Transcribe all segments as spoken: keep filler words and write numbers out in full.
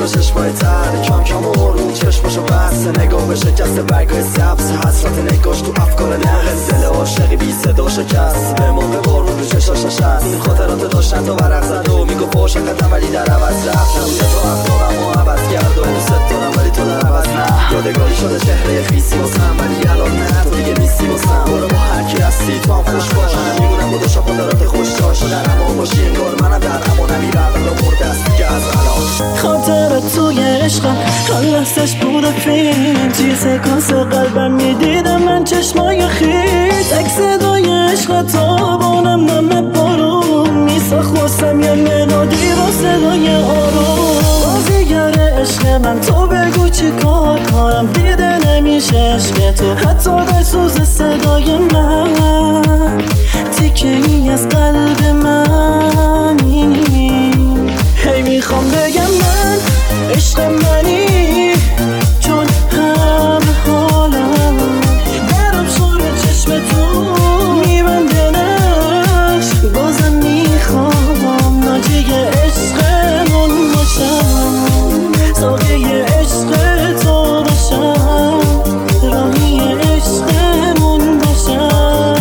با چشمای تر کم کم و رو چشماشو بسته نگاه به شکست برگای سبز حسرت نگاش تو افکار نقص دل عاشقی بی صدا شکست به موقع بارون رو چشاش نشست این خاطرات داشتن تا ورق زد و میگو عاشقتم ولی در عوض رفت نبوده تو افکارم و عوض کرد و دوست دارم ولی تو در عوض نه یادگاری شده چهره خیسی واسم ولی الان نه تو دیگه نیستی واسم برو با هرکی هستی تو هم خوش باش میمونم با دو شا خاطرات خوش داشت در امان باشی انگار منم در امان نمیرم الا مرده است دیگه از الان خاطرت توی عشقم هر لحظش بوده فیلم توی سکانس قلبم میدیدم من چشمای خیز تک صدای عشق تابانم نم بارون میساخت واسم یه ملودی با صدای آروم بازیگر عشق من تو بگو چی کار کنم دیده نمیشه عشق تو حتی در سوز صدای من تیکه ای از قلب منی هی میخوام بگم من عشق منی چون هم حالم درم شور چشم تو میبنده نش بازم میخوام ناجی عشقمون باشم ساقه عشق تو باشم راهی عشقمون باشم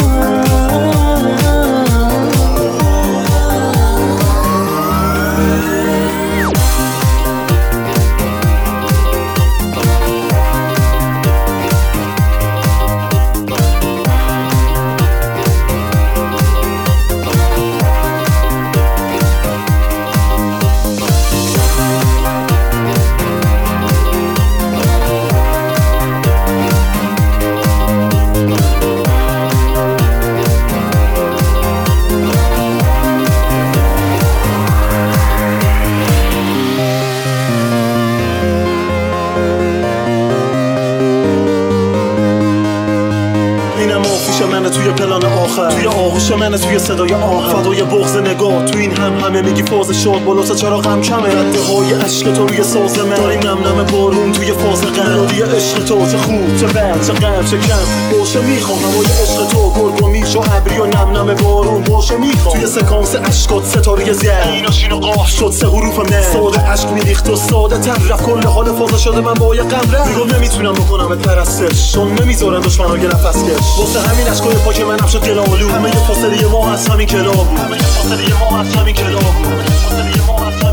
منه توی پلان آخر توی آغوش منه توی صدای آهن فدای بغض نگاه تو این هم همه میگی فاز شاد بالا چرا غم کمه رده های عشق تو روی ساز من داریم نم نم بارون توی فاز قنادی عشق تو چه خوب چه بد چه غم چه کم باشه میخوام هوای عشق تو گرگ و میش و ابری و نم نم بارون باشه میخوام توی سکانس عشقات ستاره زیر اینا شین و قاف شد سه حروف من ساده عشق میریخت و ساده تر رفت کل حال فاز شده من با یه غم رفت میگم نمیتونم بکنم پرستش چون نمیذارن دشمنا یه نفس کش واسه همین اشکای پاک منم شد گلالو همه یه فاصله ما از همین کلاب همه یه فاصله ما از همین کلاب همه یه فاصله ما از